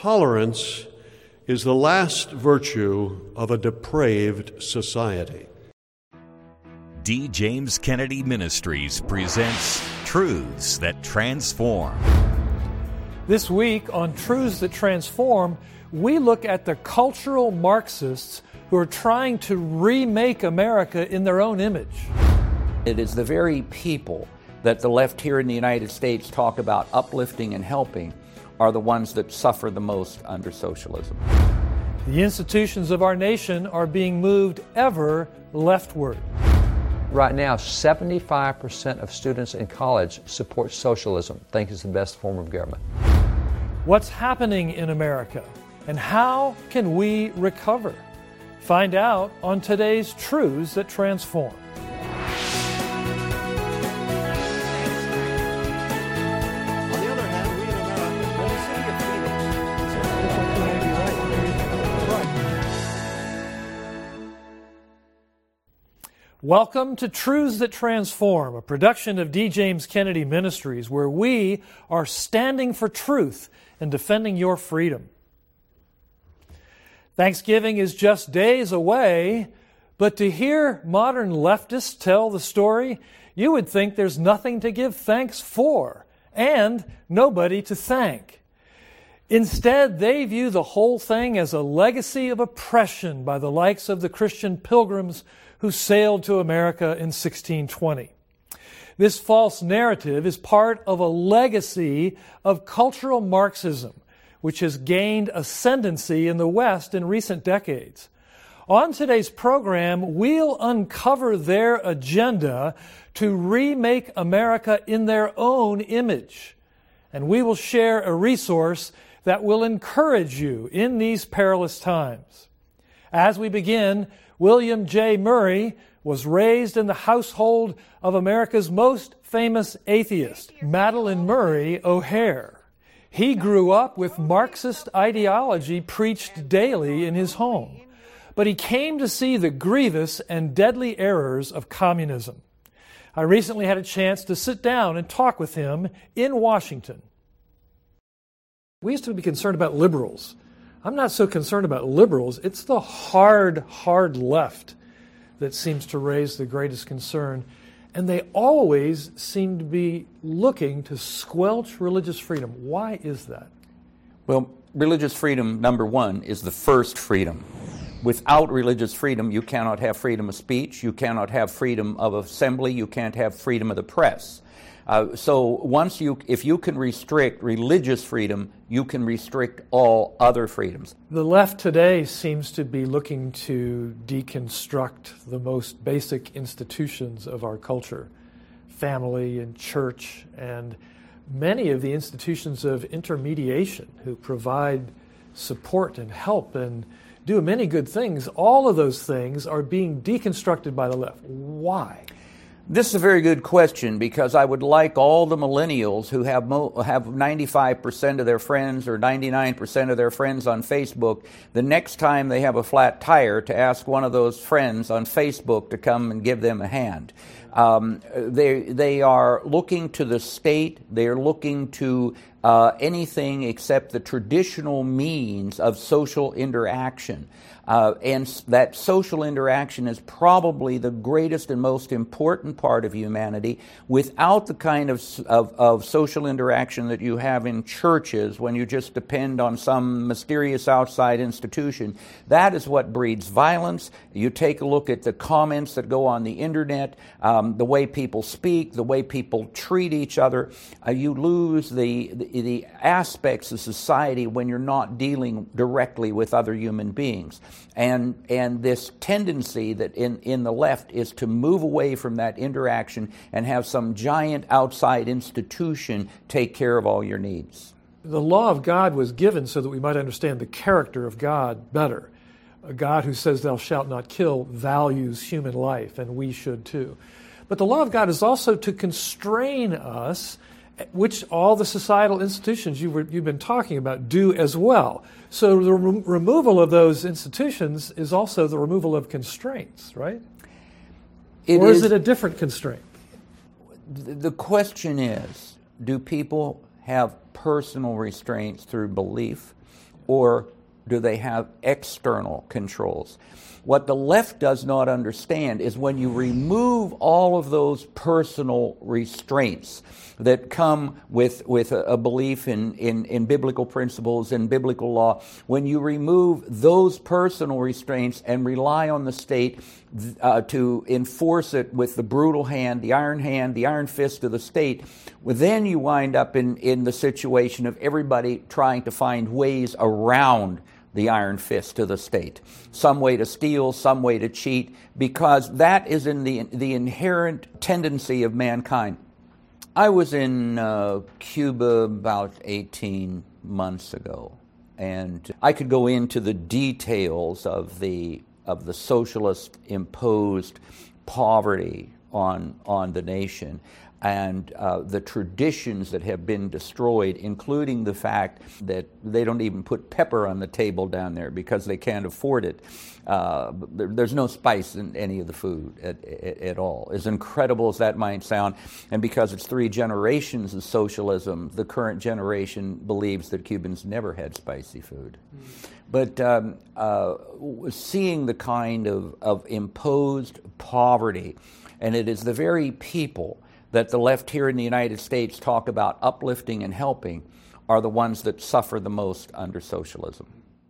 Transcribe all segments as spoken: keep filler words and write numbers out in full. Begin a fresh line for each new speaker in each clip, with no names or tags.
Tolerance is the last virtue of a depraved society.
D. James Kennedy Ministries presents Truths That Transform.
This week on Truths That Transform, we look at the cultural Marxists who are trying to remake America in their own image.
It is the very people that the left here in the United States talk about uplifting and helping are the ones that suffer the most under socialism.
The institutions of our nation are being moved ever leftward.
Right now, seventy-five percent of students in college support socialism, think it's the best form of government.
What's happening in America, and how can we recover? Find out on today's Truths That Transform. Welcome to Truths That Transform, a production of D. James Kennedy Ministries, where we are standing for truth and defending your freedom. Thanksgiving is just days away, but to hear modern leftists tell the story, you would think there's nothing to give thanks for and nobody to thank. Instead, they view the whole thing as a legacy of oppression by the likes of the Christian pilgrims who sailed to America in sixteen twenty. This false narrative is part of a legacy of cultural Marxism, which has gained ascendancy in the West in recent decades. On today's program, we'll uncover their agenda to remake America in their own image. And we will share a resource that will encourage you in these perilous times. As we begin, William J. Murray was raised in the household of America's most famous atheist, Madalyn Murray O'Hair. He grew up with Marxist ideology preached daily in his home, but he came to see the grievous and deadly errors of communism. I recently had a chance to sit down and talk with him in Washington. We used to be concerned about liberals. I'm not so concerned about liberals. It's the hard, hard left that seems to raise the greatest concern. And they always seem to be looking to squelch religious freedom. Why is that?
Well, religious freedom, number one, is the first freedom. Without religious freedom, you cannot have freedom of speech, you cannot have freedom of assembly, you can't have freedom of the press. Uh, so once you, if you can restrict religious freedom, you can restrict all other freedoms.
The left today seems to be looking to deconstruct the most basic institutions of our culture, family and church, and many of the institutions of intermediation who provide support and help and do many good things. All of those things are being deconstructed by the left. Why?
This is a very good question, because I would like all the millennials who have mo- have ninety-five percent of their friends or ninety-nine percent of their friends on Facebook, the next time they have a flat tire, to ask one of those friends on Facebook to come and give them a hand. Um, they they are looking to the state. They are looking to uh, anything except the traditional means of social interaction. Uh, and that social interaction is probably the greatest and most important part of humanity. Without the kind of, of, of social interaction that you have in churches, when you just depend on some mysterious outside institution, that is what breeds violence. You take a look at the comments that go on the internet, um, the way people speak, the way people treat each other. Uh, you lose the, the, the aspects of society when you're not dealing directly with other human beings. And and this tendency that in, in the left is to move away from that interaction and have some giant outside institution take care of all your needs.
The law of God was given so that we might understand the character of God better. A God who says, "Thou shalt not kill," values human life, and we should too. But the law of God is also to constrain us, which all the societal institutions you were, you've been talking about do as well. So the re- removal of those institutions is also the removal of constraints, right?
It
or is,
is
it a different constraint?
The question is, do people have personal restraints through belief, or do they have external controls? What the left does not understand is when you remove all of those personal restraints that come with, with a, a belief in, in, in biblical principles and biblical law, when you remove those personal restraints and rely on the state uh, to enforce it with the brutal hand, the iron hand, the iron fist of the state, well, then you wind up in, in the situation of everybody trying to find ways around the iron fist of the state. Some way to steal, some way to cheat, because that is in the, the inherent tendency of mankind. I was in uh, Cuba about eighteen months ago, and I could go into the details of the of the socialist imposed poverty on on the nation, and uh, the traditions that have been destroyed, including the fact that they don't even put pepper on the table down there because they can't afford it. Uh, there, there's no spice in any of the food at, at, at all. As incredible as that might sound, and because it's three generations of socialism, the current generation believes that Cubans never had spicy food. Mm. But um, uh, seeing the kind of, of imposed poverty, and it is the very people that the left here in the United States talk about uplifting and helping, are the ones that suffer the most under socialism.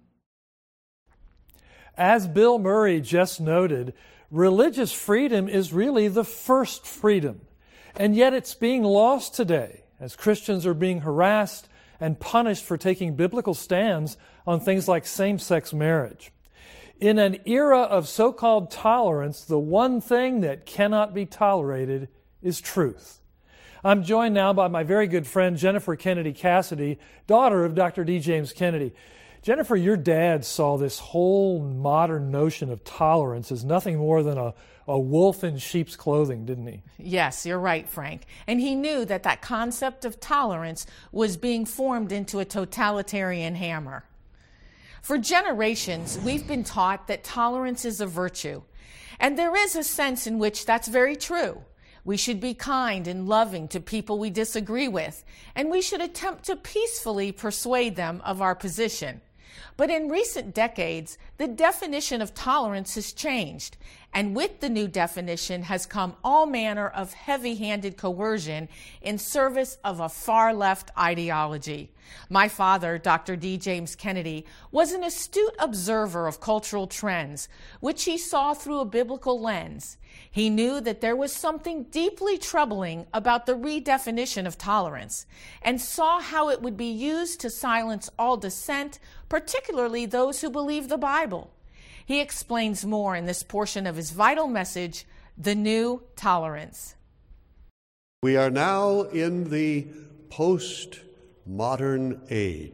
As Bill Murray just noted, religious freedom is really the first freedom, and yet it's being lost today as Christians are being harassed and punished for taking biblical stands on things like same-sex marriage. In an era of so-called tolerance, the one thing that cannot be tolerated is truth. I'm joined now by my very good friend Jennifer Kennedy Cassidy, daughter of Doctor D. James Kennedy. Jennifer, your dad saw this whole modern notion of tolerance as nothing more than a, a wolf in sheep's clothing, didn't he?
Yes, you're right, Frank. And he knew that that concept of tolerance was being formed into a totalitarian hammer. For generations, we've been taught that tolerance is a virtue. And there is a sense in which that's very true. We should be kind and loving to people we disagree with, and we should attempt to peacefully persuade them of our position. But in recent decades, the definition of tolerance has changed, and with the new definition has come all manner of heavy-handed coercion in service of a far-left ideology. My father, Doctor D. James Kennedy, was an astute observer of cultural trends, which he saw through a biblical lens. He knew that there was something deeply troubling about the redefinition of tolerance, and saw how it would be used to silence all dissent, particularly those who believe the Bible. He explains more in this portion of his vital message, The New Tolerance.
We are now in the post-modern age.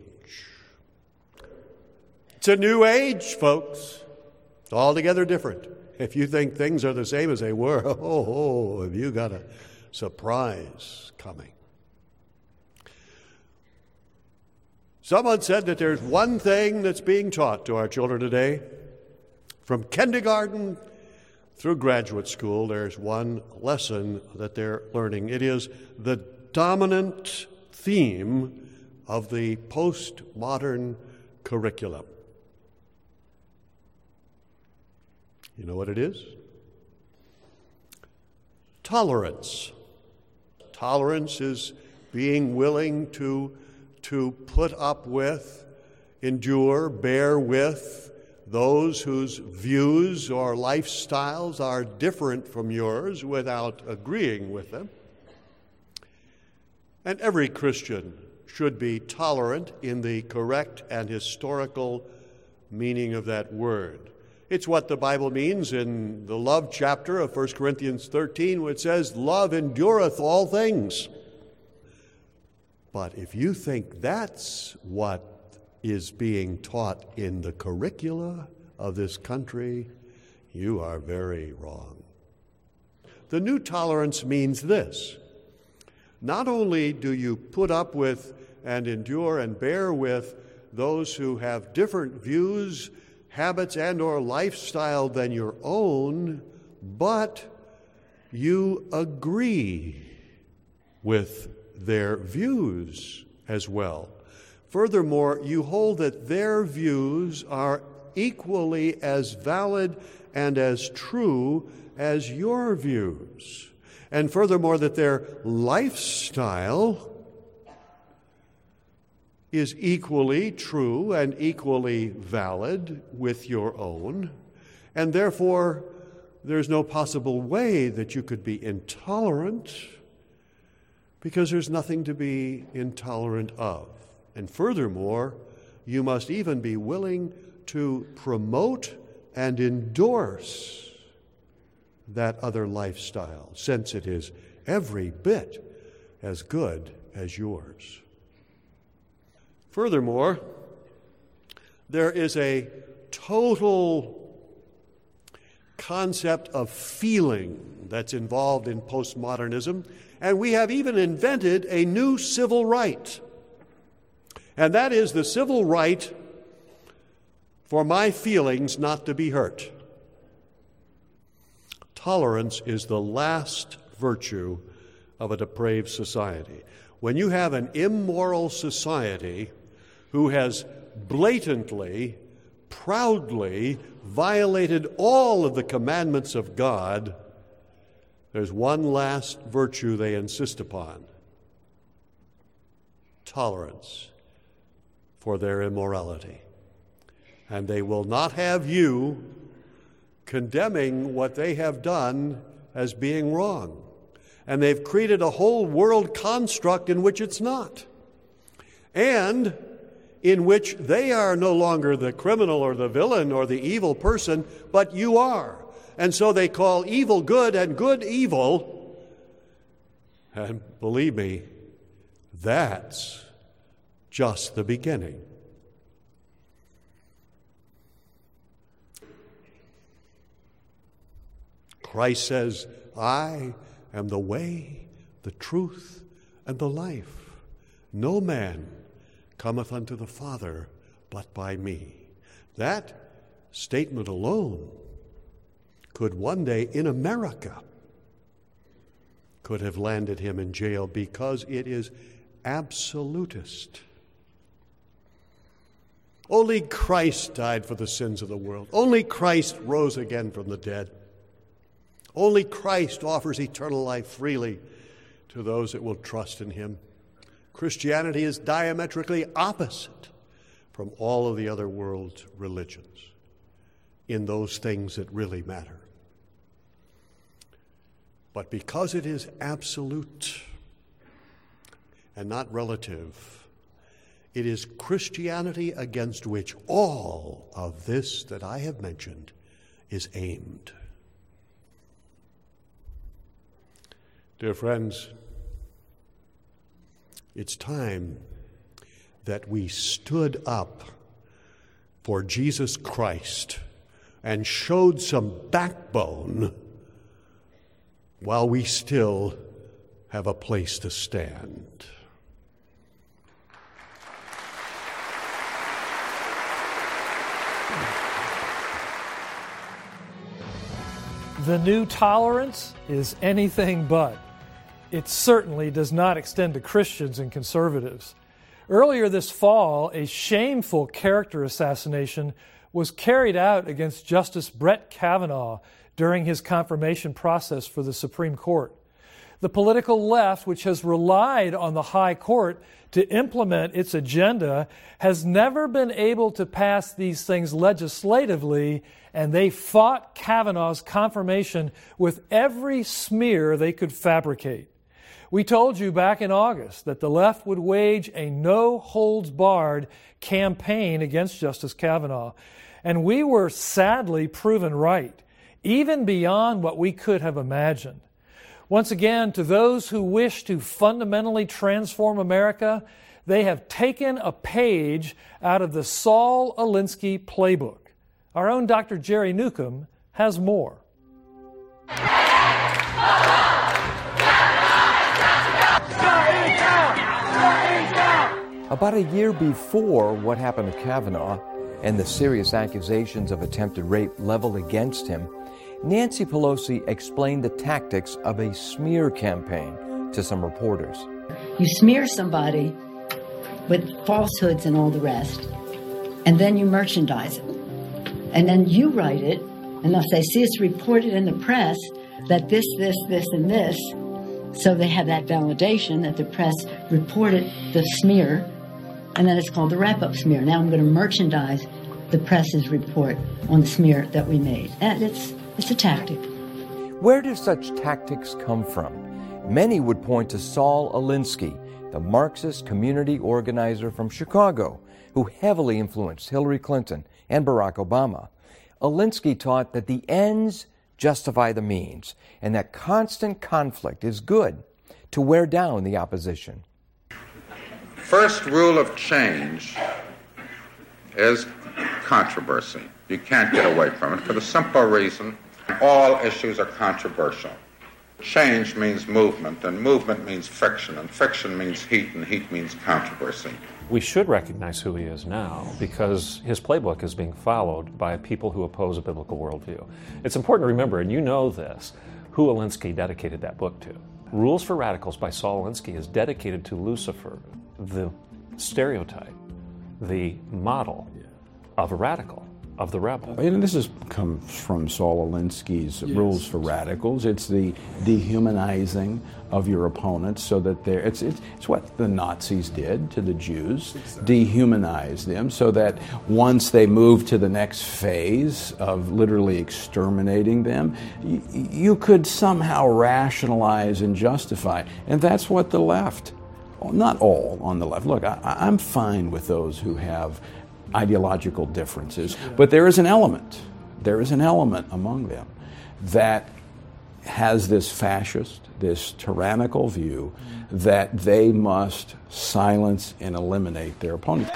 It's a new age, folks. It's altogether different. If you think things are the same as they were, oh, oh, have you got a surprise coming? Someone said that there's one thing that's being taught to our children today. From kindergarten through graduate school, there's one lesson that they're learning. It is the dominant theme of the postmodern curriculum. You know what it is? Tolerance. Tolerance is being willing to, to put up with, endure, bear with those whose views or lifestyles are different from yours without agreeing with them. And every Christian should be tolerant in the correct and historical meaning of that word. It's what the Bible means in the love chapter of First Corinthians thirteen, which says, "Love endureth all things." But if you think that's what is being taught in the curricula of this country, you are very wrong. The new tolerance means this: not only do you put up with and endure and bear with those who have different views, habits, and or lifestyle than your own, but you agree with their views as well. Furthermore, you hold that their views are equally as valid and as true as your views. And furthermore, that their lifestyle is equally true and equally valid with your own, and therefore there's no possible way that you could be intolerant, because there's nothing to be intolerant of. And furthermore, you must even be willing to promote and endorse that other lifestyle, since it is every bit as good as yours. Furthermore, there is a total concept of feeling that's involved in postmodernism, and we have even invented a new civil right, and that is the civil right for my feelings not to be hurt. Tolerance is the last virtue of a depraved society. When you have an immoral society who has blatantly, proudly violated all of the commandments of God, there's one last virtue they insist upon: tolerance for their immorality. And they will not have you condemning what they have done as being wrong. And they've created a whole world construct in which it's not, and in which they are no longer the criminal or the villain or the evil person, but you are. And so they call evil good and good evil. And believe me, that's just the beginning. Christ says, I am the way, the truth, and the life. No man cometh unto the Father but by me. That statement alone could one day in America could have landed him in jail, because it is absolutist. Only Christ died for the sins of the world. Only Christ rose again from the dead. Only Christ offers eternal life freely to those that will trust in him. Christianity is diametrically opposite from all of the other world's religions in those things that really matter. But because it is absolute and not relative, it is Christianity against which all of this that I have mentioned is aimed. Dear friends, it's time that we stood up for Jesus Christ and showed some backbone while we still have a place to stand.
The new tolerance is anything but. It certainly does not extend to Christians and conservatives. Earlier this fall, a shameful character assassination was carried out against Justice Brett Kavanaugh during his confirmation process for the Supreme Court. The political left, which has relied on the High Court to implement its agenda, has never been able to pass these things legislatively, and they fought Kavanaugh's confirmation with every smear they could fabricate. We told you back in August that the left would wage a no-holds-barred campaign against Justice Kavanaugh, and we were sadly proven right, even beyond what we could have imagined. Once again, to those who wish to fundamentally transform America, they have taken a page out of the Saul Alinsky playbook. Our own Doctor Jerry Newcomb has more.
About a year before what happened to Kavanaugh and the serious accusations of attempted rape leveled against him, Nancy Pelosi explained the tactics of a smear campaign to some reporters.
You smear somebody, with falsehoods and all the rest, and then you merchandise it. And then you write it, and they'll say, see, it's reported in the press that this, this, this, and this. So they have that validation that the press reported the smear, and then it's called the wrap-up smear. Now I'm going to merchandise the press's report on the smear that we made. And it's, it's a tactic.
Where do such tactics come from? Many would point to Saul Alinsky, the Marxist community organizer from Chicago, who heavily influenced Hillary Clinton and Barack Obama. Alinsky taught that the ends justify the means, and that constant conflict is good to wear down the opposition.
First rule of change is controversy. You can't get away from it for the simple reason all issues are controversial. Change means movement, and movement means friction, and friction means heat, and heat means controversy.
We should recognize who he is now because his playbook is being followed by people who oppose a biblical worldview. It's important to remember, and you know this, who Alinsky dedicated that book to. Rules for Radicals by Saul Alinsky is dedicated to Lucifer, the stereotype, the model of a radical, of the rebel.
And this is, comes from Saul Alinsky's yes. Rules for Radicals. It's the dehumanizing of your opponents so that they're, it's, it's, it's what the Nazis did to the Jews, exactly. Dehumanize them so that once they move to the next phase of literally exterminating them, you, you could somehow rationalize and justify. And that's what the left, well, not all on the left. Look, I, I'm fine with those who have ideological differences, but there is an element, there is an element among them that has this fascist, this tyrannical view that they must silence and eliminate their opponents.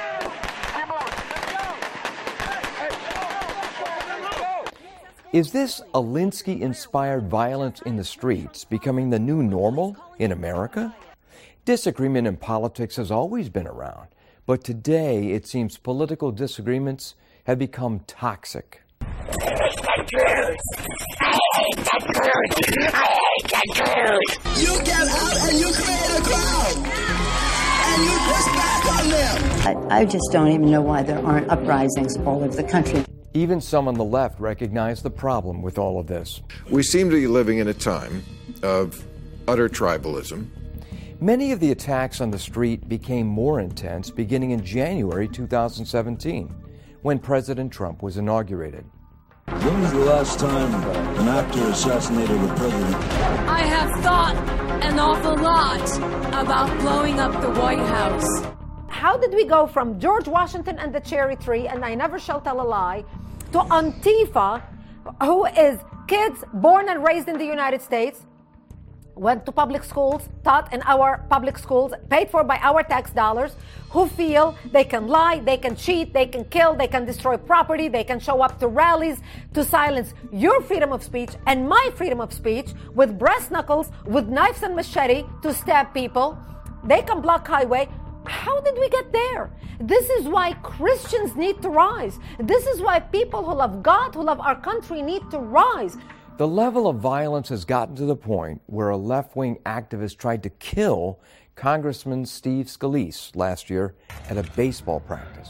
Is this Alinsky-inspired violence in the streets becoming the new normal in America? Disagreement in politics has always been around. But today, it seems political disagreements have become toxic.
I hate the Jews! I hate the Jews! I hate the Jews! You get out and you create a crowd! And you push back on them!
I, I just don't even know why there aren't uprisings all over the country.
Even some on the left recognize the problem with all of this.
We seem to be living in a time of utter tribalism.
Many of the attacks on the street became more intense beginning in January two thousand seventeen, when President Trump was inaugurated.
When was the last time an actor assassinated a president?
I have thought an awful lot about blowing up the White House.
How did we go from George Washington and the cherry tree, and I never shall tell a lie, to Antifa, who is kids born and raised in the United States, went to public schools, taught in our public schools, paid for by our tax dollars, who feel they can lie, they can cheat, they can kill, they can destroy property, they can show up to rallies to silence your freedom of speech and my freedom of speech with brass knuckles, with knives and machete to stab people. They can block highway. How did we get there? This is why Christians need to rise. This is why people who love God, who love our country need to rise.
The level of violence has gotten to the point where a left-wing activist tried to kill Congressman Steve Scalise last year at a baseball practice.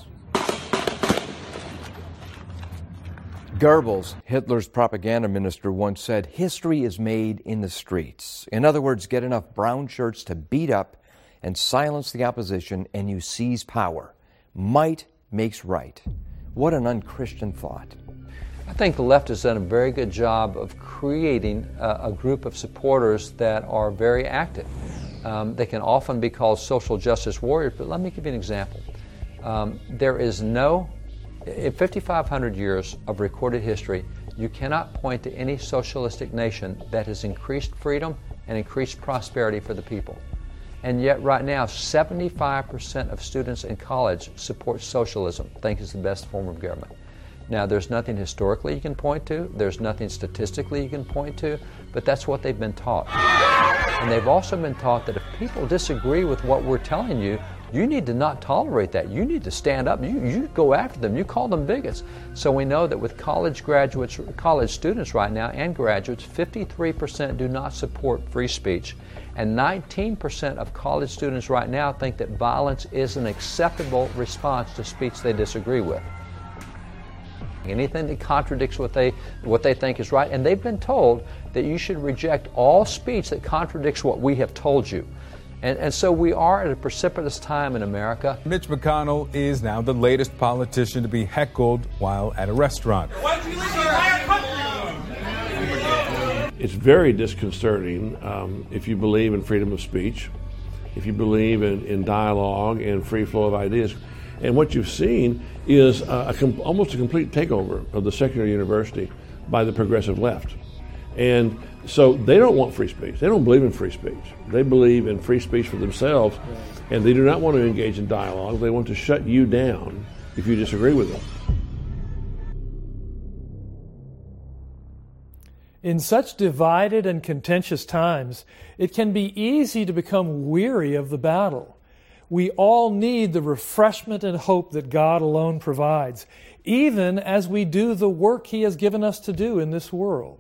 Goebbels, Hitler's propaganda minister, once said, "History is made in the streets." In other words, get enough brown shirts to beat up and silence the opposition and you seize power. Might makes right. What an unchristian thought.
I think the left has done a very good job of creating a, a group of supporters that are very active. Um, they can often be called social justice warriors, but let me give you an example. Um, there is no, in fifty-five hundred years of recorded history, you cannot point to any socialistic nation that has increased freedom and increased prosperity for the people. And yet right now, seventy-five percent of students in college support socialism, think it's the best form of government. Now, there's nothing historically you can point to, there's nothing statistically you can point to, but that's what they've been taught. And they've also been taught that if people disagree with what we're telling you, you need to not tolerate that. You need to stand up. You, you go after them. You call them bigots. So we know that with college graduates, college students right now and graduates, fifty-three percent do not support free speech. And nineteen percent of college students right now think that violence is an acceptable response to speech they disagree with. Anything that contradicts what they what they think is right, and they've been told that you should reject all speech that contradicts what we have told you. And, and so we are at a precipitous time in America.
Mitch McConnell is now the latest politician to be heckled while at a restaurant.
It's very disconcerting um, if you believe in freedom of speech, if you believe in, in dialogue and free flow of ideas. And what you've seen is a, a com- almost a complete takeover of the secular university by the progressive left. And so they don't want free speech. They don't believe in free speech. They believe in free speech for themselves, and they do not want to engage in dialogue. They want to shut you down if you disagree with them.
In such divided and contentious times, it can be easy to become weary of the battle. We all need the refreshment and hope that God alone provides, even as we do the work He has given us to do in this world.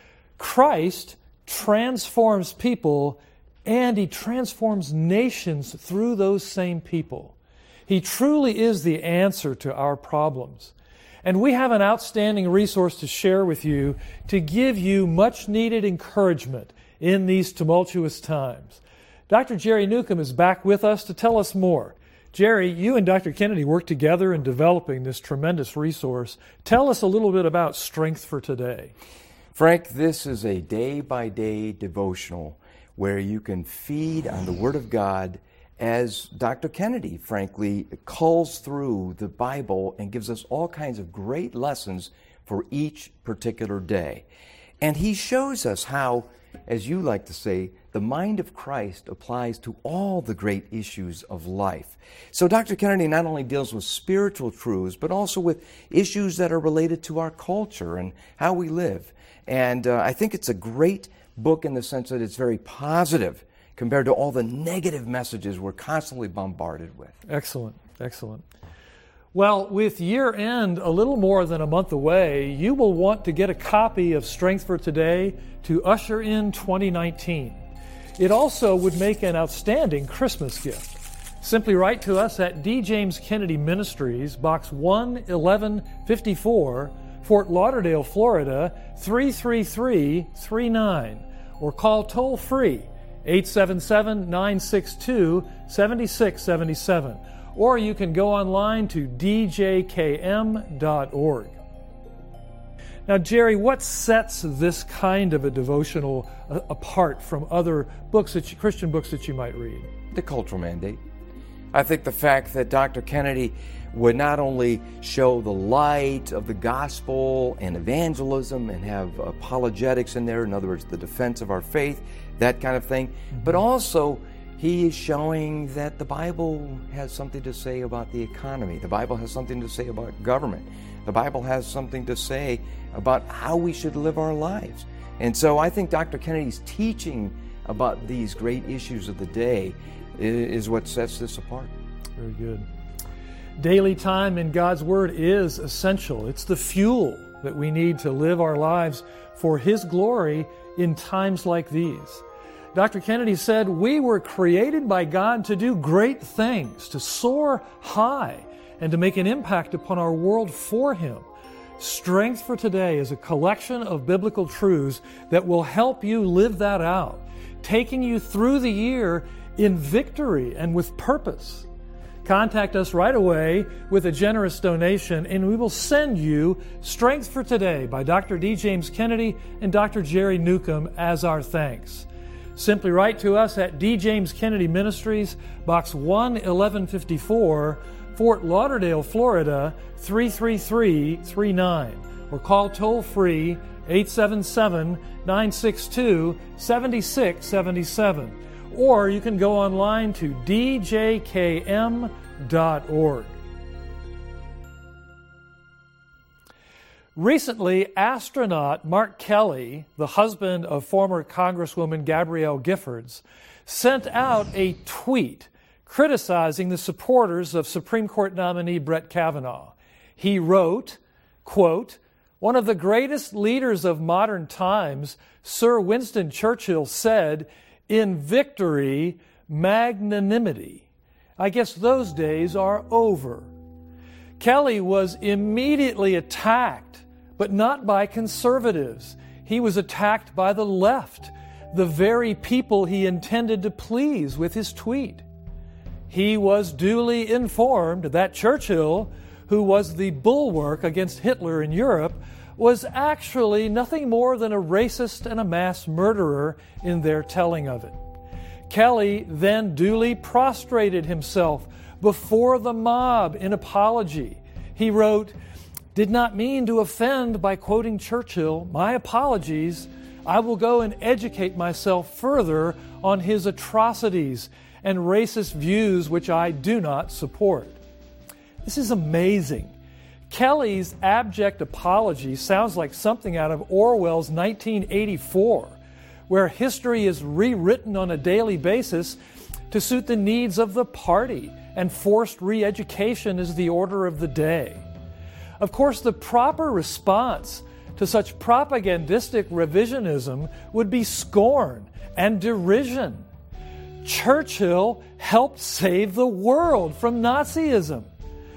Christ transforms people, and He transforms nations through those same people. He truly is the answer to our problems. And we have an outstanding resource to share with you to give you much needed encouragement in these tumultuous times. Doctor Jerry Newcomb is back with us to tell us more. Jerry, you and Doctor Kennedy worked together in developing this tremendous resource. Tell us a little bit about Strength for Today.
Frank, this is a day-by-day devotional where you can feed on the Word of God as Doctor Kennedy, frankly, culls through the Bible and gives us all kinds of great lessons for each particular day. And he shows us how, as you like to say, the mind of Christ applies to all the great issues of life. So Doctor Kennedy not only deals with spiritual truths, but also with issues that are related to our culture and how we live. And uh, I think it's a great book in the sense that it's very positive compared to all the negative messages we're constantly bombarded with.
Excellent, excellent. Well, with year end a little more than a month away, you will want to get a copy of Strength for Today to usher in twenty nineteen. It also would make an outstanding Christmas gift. Simply write to us at D. James Kennedy Ministries, Box one eleven fifty-four, Fort Lauderdale, Florida, three three three three nine, or call toll-free eight seven seven, nine six two, seven six seven seven, or you can go online to d j k m dot org. Now, Jerry, what sets this kind of a devotional uh, apart from other books, that you, Christian books that you might read?
The cultural mandate. I think the fact that Doctor Kennedy would not only show the light of the gospel and evangelism and have apologetics in there, in other words, the defense of our faith, that kind of thing, mm-hmm. but also he is showing that the Bible has something to say about the economy. The Bible has something to say about government. The Bible has something to say about how we should live our lives. And so I think Doctor Kennedy's teaching about these great issues of the day is what sets this apart.
Very good. Daily time in God's Word is essential. It's the fuel that we need to live our lives for His glory in times like these. Doctor Kennedy said, we were created by God to do great things, to soar high, and to make an impact upon our world for Him. Strength for Today is a collection of biblical truths that will help you live that out, taking you through the year in victory and with purpose. Contact us right away with a generous donation, and we will send you Strength for Today by Doctor D. James Kennedy and Doctor Jerry Newcomb as our thanks. Simply write to us at D. James Kennedy Ministries, Box one eleven fifty-four, Fort Lauderdale, Florida, three three three three nine, or call toll-free eight seven seven, nine six two, seven six seven seven. Or you can go online to d j k m dot org. Recently, astronaut Mark Kelly, the husband of former Congresswoman Gabrielle Giffords, sent out a tweet criticizing the supporters of Supreme Court nominee Brett Kavanaugh. He wrote, quote, "One of the greatest leaders of modern times, Sir Winston Churchill, said, in victory, magnanimity. I guess those days are over. Kelly was immediately attacked, but not by conservatives. He was attacked by the left, the very people he intended to please with his tweet. He was duly informed that Churchill, who was the bulwark against Hitler in Europe, was actually nothing more than a racist and a mass murderer in their telling of it. Kelly then duly prostrated himself before the mob in apology. He wrote, "Did not mean to offend by quoting Churchill. My apologies. I will go and educate myself further on his atrocities and racist views which I do not support." This is amazing. Kelly's abject apology sounds like something out of Orwell's nineteen eighty-four, where history is rewritten on a daily basis to suit the needs of the party, and forced re-education is the order of the day. Of course, the proper response to such propagandistic revisionism would be scorn and derision. Churchill helped save the world from Nazism.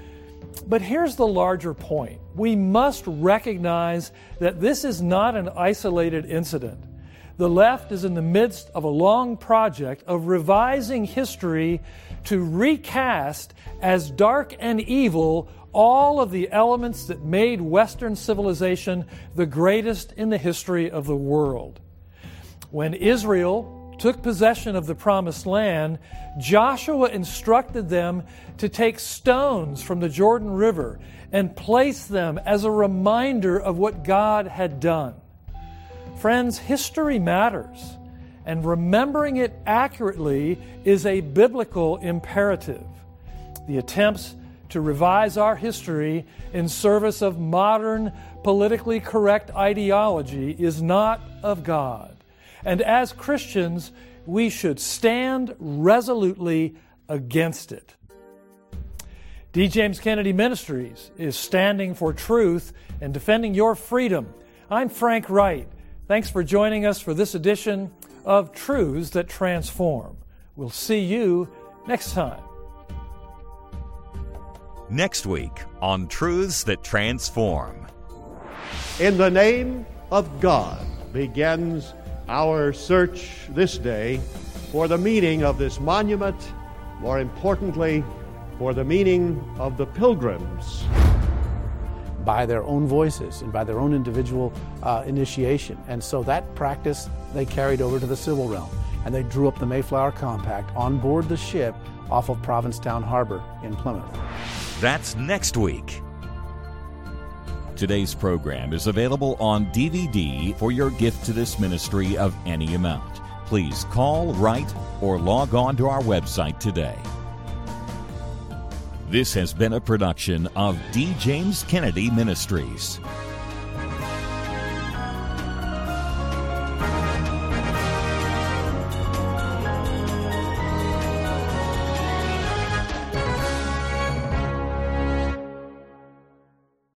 But here's the larger point. We must recognize that this is not an isolated incident. The left is in the midst of a long project of revising history to recast as dark and evil all of the elements that made Western civilization the greatest in the history of the world. When Israel took possession of the Promised Land, Joshua instructed them to take stones from the Jordan River and place them as a reminder of what God had done. Friends, history matters, and remembering it accurately is a biblical imperative. The attempts to revise our history in service of modern, politically correct ideology is not of God. And as Christians, we should stand resolutely against it. D. James Kennedy Ministries is standing for truth and defending your freedom. I'm Frank Wright. Thanks for joining us for this edition of Truths That Transform. We'll see you next time.
Next week on Truths That Transform.
In the name of God begins our search this day for the meaning of this monument, more importantly, for the meaning of the pilgrims.
By their own voices and by their own individual uh, initiation. And so that practice they carried over to the civil realm. And they drew up the Mayflower Compact on board the ship off of Provincetown Harbor in Plymouth.
That's next week. Today's program is available on D V D for your gift to this ministry of any amount. Please call, write, or log on to our website today. This has been a production of D. James Kennedy Ministries.